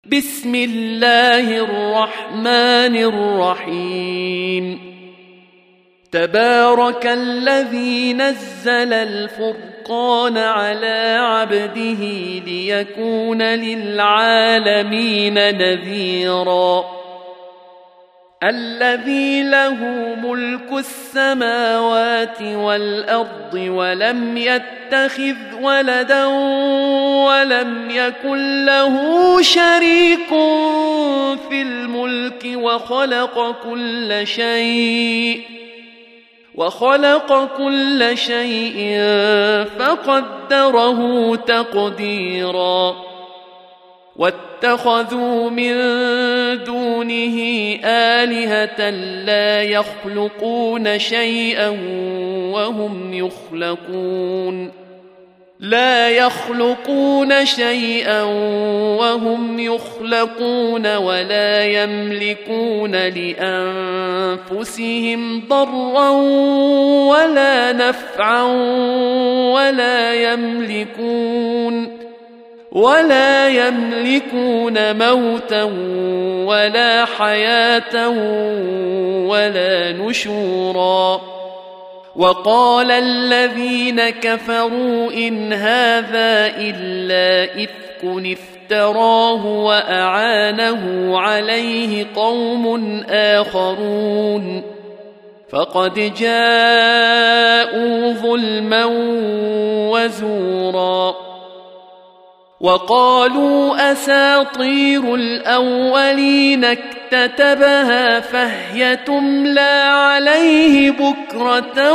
بسم الله الرحمن الرحيم تبارك الذي نزل الفرقان على عبده ليكون للعالمين نذيرا الذي له ملك السماوات والأرض ولم يتخذ ولدا ولم يكن له شريك في الملك وخلق كل شيء فقدره تقديرا واتخذوا من دونه آلهة لا يخلقون شيئا وهم يخلقون ولا يملكون لأنفسهم ضرا ولا نفعا ولا يملكون موتا ولا حياة ولا نشورا وقال الذين كفروا إن هذا إلا إفك افتراه وأعانه عليه قوم آخرون فقد جاءوا ظلما وزورا وقالوا أساطير الأولين اكتتبها فهي تملى عليه بكرة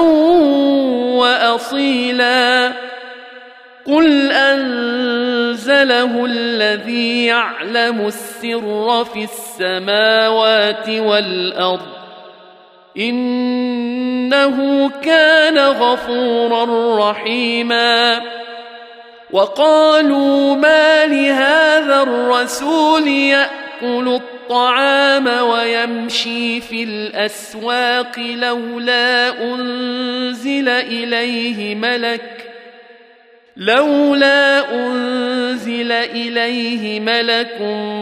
وأصيلا قل أنزله الذي يعلم السر في السماوات والأرض إنه كان غفورا رحيما وقالوا ما لهذا الرسول يأكل الطعام ويمشي في الأسواق لولا أنزل إليه ملك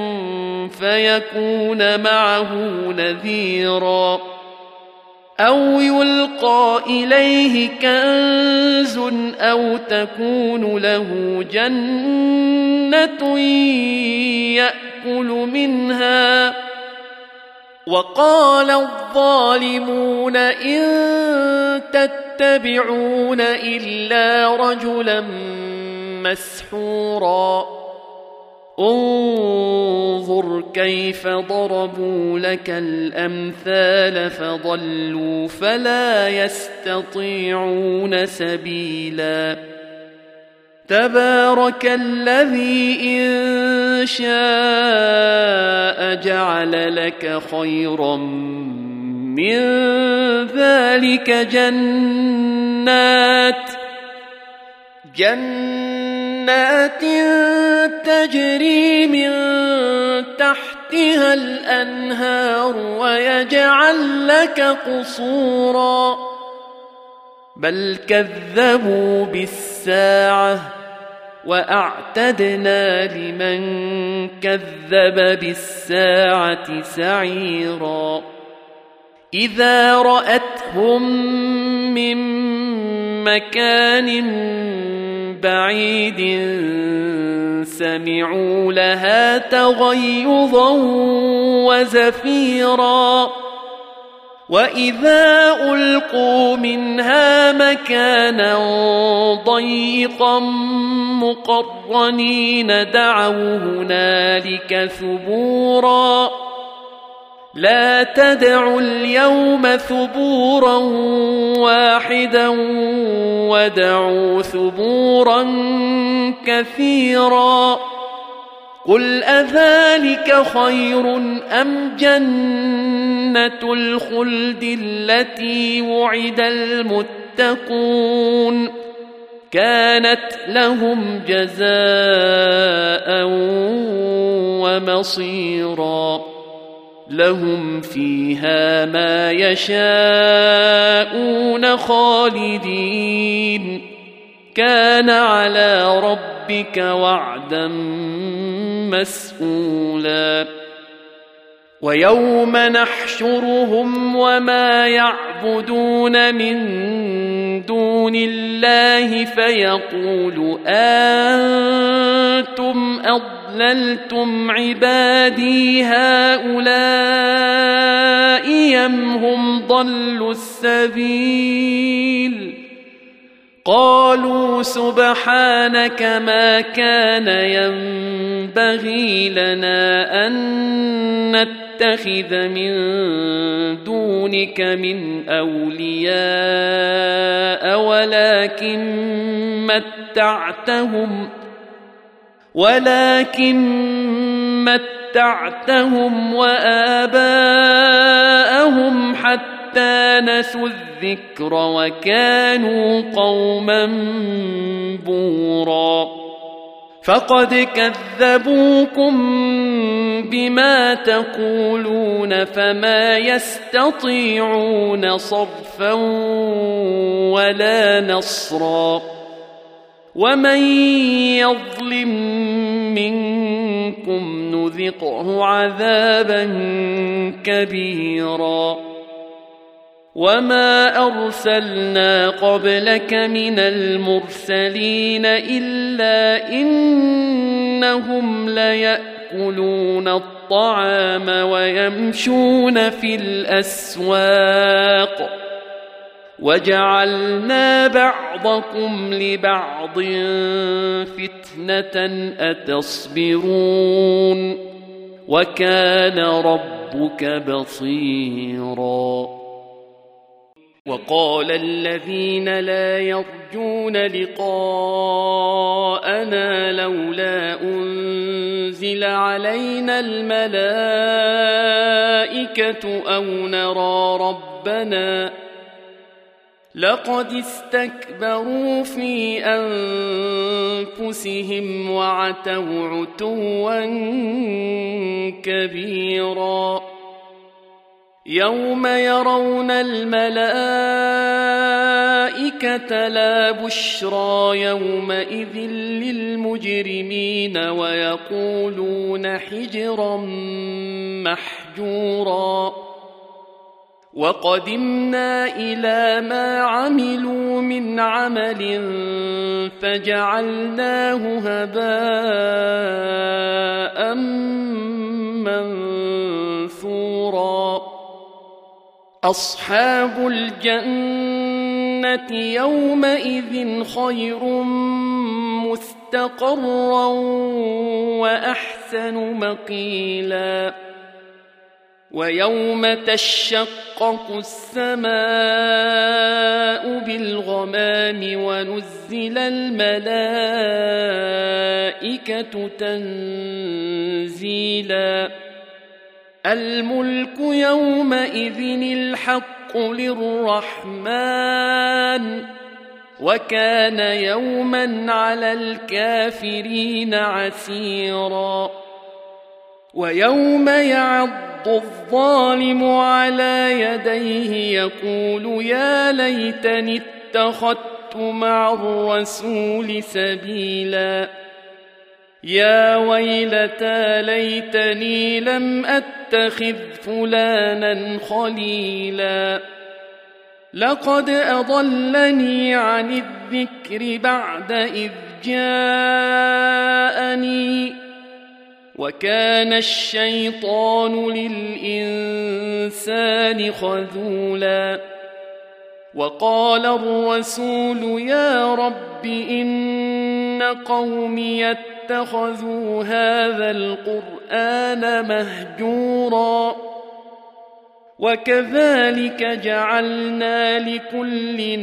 فيكون معه نذيرا أو يلقى إليه كنز أو تكون له جنة يأكل منها وقال الظالمون إن تتبعون إلا رجلا مسحورا انظر كيف ضربوا لك الأمثال فضلوا فلا يستطيعون سبيلا تبارك الذي إن شاء جعل لك خيرا من ذلك جنات تجري من تحتها الأنهار ويجعل لك قصورا بل كذبوا بالساعة وأعتدنا لمن كذب بالساعة سعيرا إذا رأتهم من مكان بعيد سمعوا لها تغيظا وزفيرا وإذا ألقوا منها مكانا ضيقا مقرنين دعوا هنالك ثبورا لا تدعوا اليوم ثبورا واحدا ودعوا ثبورا كثيرا قل أذلك خير أم جنة الخلد التي وعد المتقون كانت لهم جزاء ومصيرا لهم فيها ما يشاءون خالدين كان على ربك وعدا مسؤولا ويوم نحشرهم وما يعبدون من دون الله فيقول أنتم أضللتم عبادي هؤلاء أم هم ضلوا السبيل قالوا سبحانك ما كان ينبغي لنا أن نتخذ من دونك من أولياء ولكن متعتهم وآباءهم حتى نسوا الذكر وكانوا قوما بورا فقد كذبوكم بما تقولون فما يستطيعون صرفا ولا نصرا ومن يظلم منكم نذقه عذابا كبيرا وما أرسلنا قبلك من المرسلين إلا إنهم ليأكلون الطعام ويمشون في الأسواق وجعلنا بعضكم لبعض فتنة أتصبرون وكان ربك بصيرا وقال الذين لا يرجون لقاءنا لولا أنزل علينا الملائكة أو نرى ربنا لقد استكبروا في أنفسهم وعتوا عتوا كبيرا يوم يرون الملائكة لا بشرى يومئذ للمجرمين ويقولون حجرا محجورا وقدمنا إلى ما عملوا من عمل فجعلناه هباء منثورا أصحاب الجنة يومئذ خير مستقرا وأحسن مقيلا ويوم تشقق السماء بالغمام ونزل الملائكة تنزيلا الملك يومئذ الحق للرحمن وكان يوما على الكافرين عسيرا ويوم يعض الظالم على يديه يقول يا ليتني اتخذت مع الرسول سبيلا يا ويلتى ليتني لم أتخذ فلانا خليلا لقد أضلني عن الذكر بعد إذ جاءني وكان الشيطان للإنسان خذولا وقال الرسول يا رب إن قومي اتخذوا هذا القرآن مهجورا وكذلك جعلنا لكل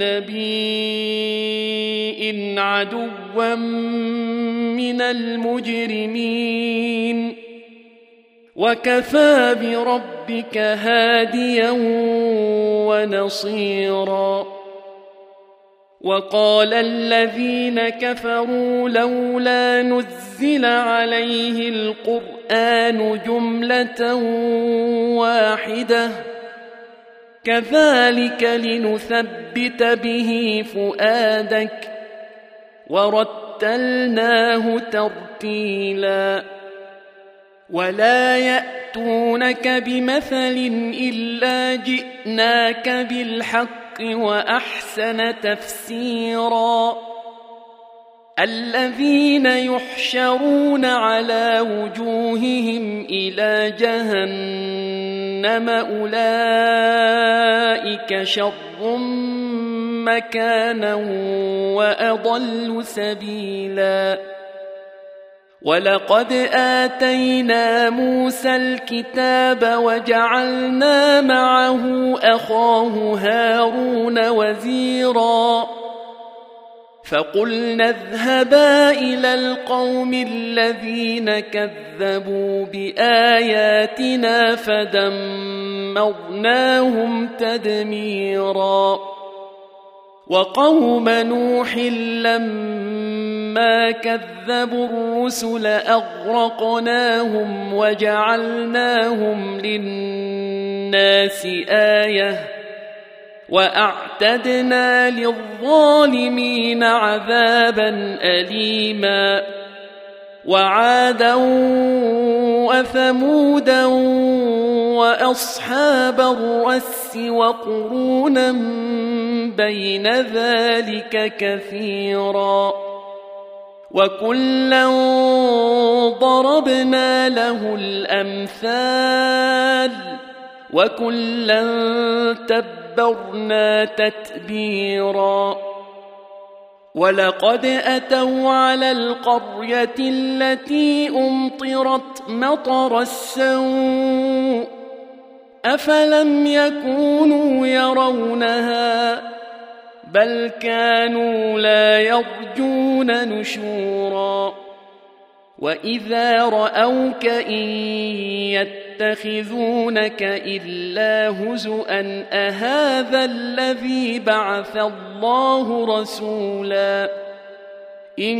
نبي عدوا من المجرمين وكفى بربك هاديا ونصيرا وقال الذين كفروا لولا نزل عليه القرآن جملة واحدة كذلك لنثبت به فؤادك ورتلناه ترتيلا ولا يأتونك بمثل إلا جئناك بالحق وأحسن تفسيرا الذين يحشرون على وجوههم إلى جهنم أولئك شر مكانا وأضل سبيلا ولقد آتينا موسى الكتاب وجعلنا معه أخاه هارون وزيرا فقلنا اذهبا إلى القوم الذين كذبوا بآياتنا فدمرناهم تدميرا وقوم نوح لما كذبوا الرسل أغرقناهم وجعلناهم للناس آية وأعتدنا للظالمين عذابا أليما وعادا وثمودا وأصحاب الرس وقرونا بين ذلك كثيرا وكلا ضربنا له الأمثال وكلا تبرنا تتبيرا ولقد أتوا على القرية التي أمطرت مطر السوء أفلم يكونوا يرونها بل كانوا لا يرجون نشورا وإذا رأوك إن يتخذونك إلا هزؤا أهذا الذي بعث الله رسولا إن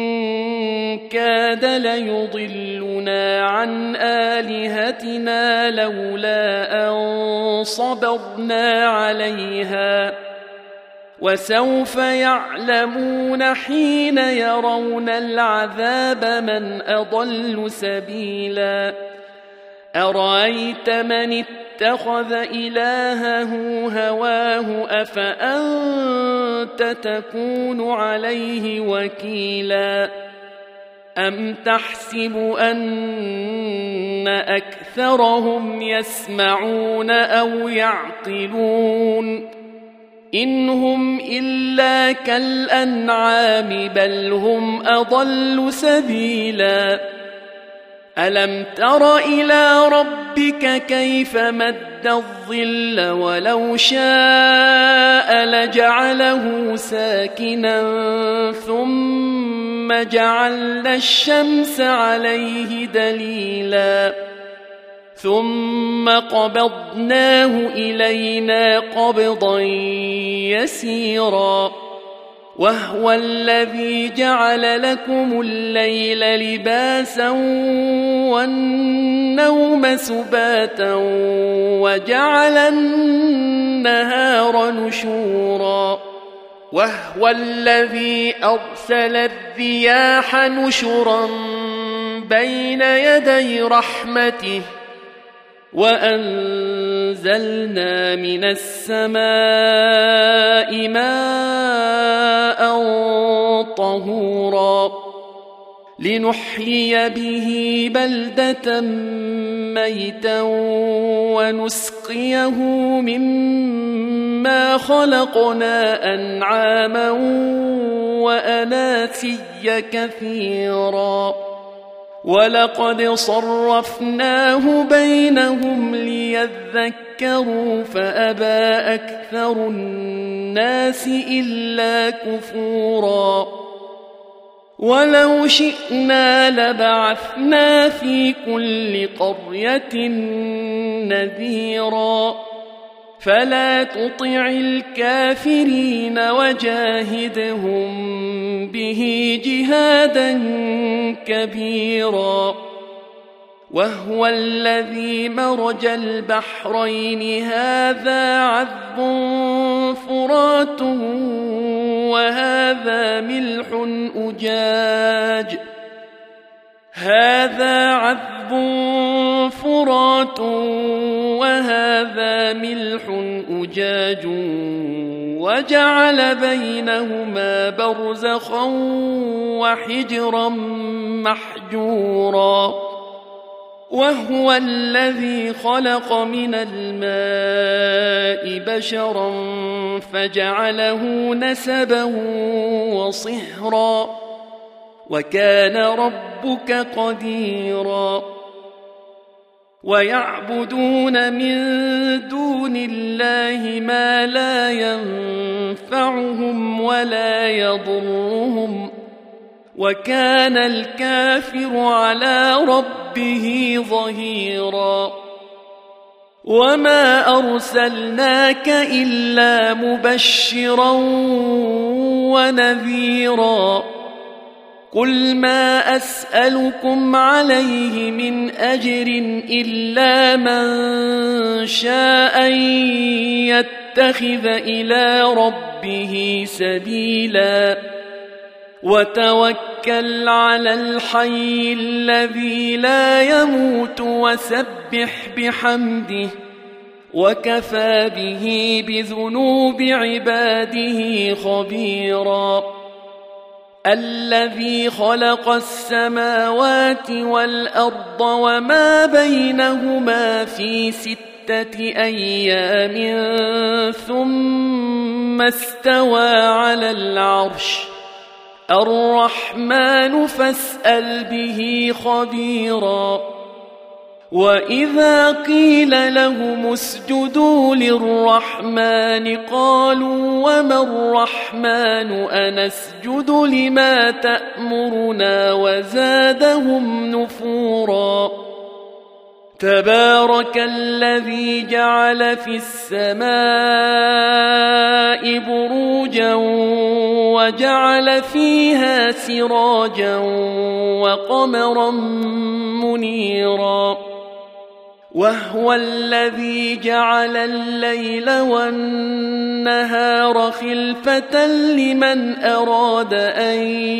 كاد ليضلنا عن آلهتنا لولا أن صبرنا عليها وسوف يعلمون حين يرون العذاب من أضل سبيلا أرأيت من اتخذ إلهه هواه أفأنت تكون عليه وكيلا أم تحسب أن أكثرهم يسمعون أو يعقلون إن هم إلا كالأنعام بل هم أضل سبيلا ألم تر إلى ربك كيف مد الظل ولو شاء لجعله ساكنا ثم جعلنا الشمس عليه دليلا ثم قبضناه إلينا قبضا يسيرا وهو الذي جعل لكم الليل لباسا والنوم سباتا وجعل النهار نشورا وهو الذي أرسل الرياح نشرا بين يدي رحمته وأنزلنا من السماء ماء طهورا لنحيي به بلدة ميتا ونسقيه مما خلقنا أنعاما وأناسيا كثيرا ولقد صرفناه بينهم ليذكروا فأبى أكثر الناس إلا كفورا ولو شئنا لبعثنا في كل قرية نذيرا فلا تطع الكافرين وجاهدهم به جهادا كبيرا وهو الذي مرج البحرين هذا عذب فرات وهذا ملح أجاج هذا عذب فرات وهذا ملح أجاج وجعل بينهما برزخا وحجرا محجورا وهو الذي خلق من الماء بشرا فجعله نسبا وصهرا وكان ربك قديرا ويعبدون من دون الله ما لا ينفعهم ولا يضرهم وكان الكافر على ربه ظهيرا وما أرسلناك إلا مبشرا ونذيرا قل ما أسألكم عليه من أجر إلا من شاء أن يتخذ إلى ربه سبيلا وتوكل على الحي الذي لا يموت وسبح بحمده وكفى به بذنوب عباده خبيرا الذي خلق السماوات والأرض وما بينهما في 6 أيام ثم استوى على العرش الرحمن فاسأل به خبيرا وإذا قيل لهم اسجدوا للرحمن قالوا وما الرحمن أنسجد لما تأمرنا وزادهم نفورا تبارك الذي جعل في السماء بروجا وجعل فيها سراجا وقمرا منيرا وهو الذي جعل الليل والنهار خلفة لمن أراد أن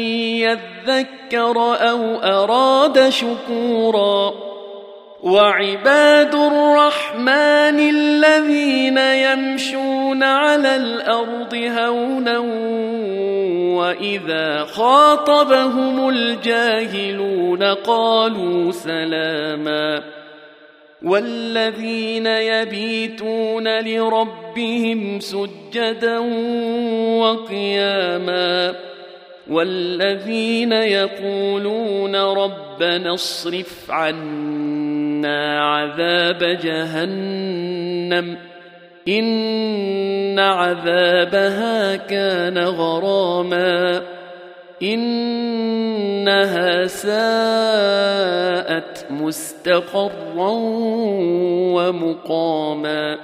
يذكر أو أراد شكورا وعباد الرحمن الذين يمشون على الأرض هونا وإذا خاطبهم الجاهلون قالوا سلاما والذين يبيتون لربهم سجدا وقياما والذين يقولون ربنا اصرف عنا عذاب جهنم إن عذابها كان غراما إنها ساءت مستقرا ومقاما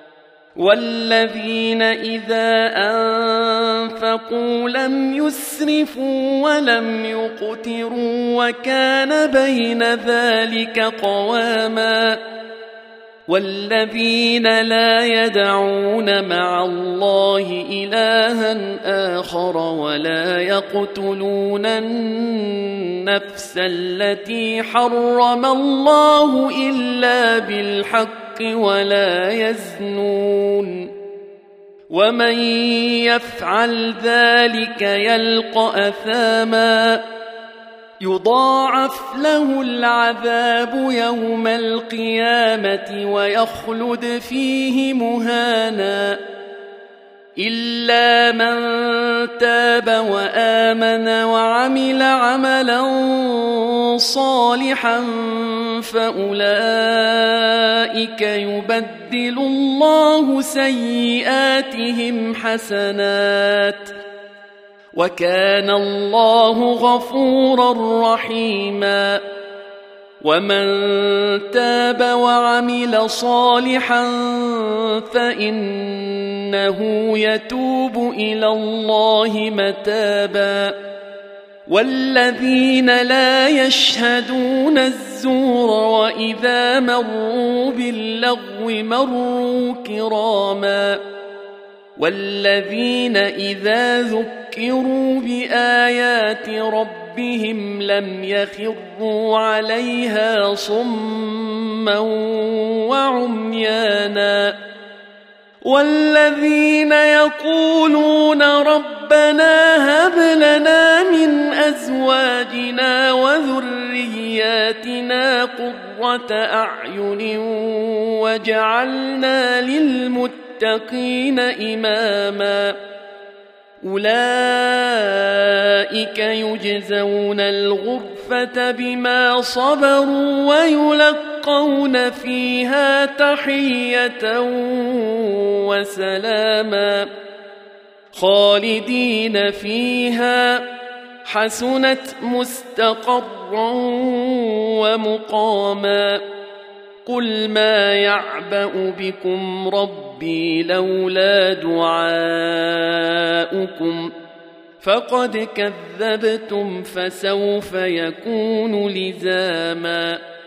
والذين إذا أنفقوا لم يسرفوا ولم يقتروا وكان بين ذلك قواما والذين لا يدعون مع الله إلها آخر ولا يقتلون النفس التي حرم الله إلا بالحق ولا يزنون ومن يفعل ذلك يلقى أثاما يضاعف له العذاب يوم القيامة ويخلد فيه مهانا إلا من تاب وآمن وعمل عملا صالحا فأولئك يبدل الله سيئاتهم حسنات وكان الله غفورا رحيما ومن تاب وعمل صالحا فإنه يتوب إلى الله متابا والذين لا يشهدون الزور وإذا مروا باللغو مروا كراما والذين إذا ذكروا بآيات ربهم ربهم لم يخروا عليها صما وعميانا والذين يقولون ربنا هب لنا من أزواجنا وذرياتنا قرة أعين وجعلنا للمتقين إماما أولئك يجزون الغرفة بما صبروا ويلقون فيها تحية وسلاما خالدين فيها حسنت مستقرا ومقاما قل ما يعبأ بكم ربي لولا دعاؤكم فقد كذبتم فسوف يكون لزاما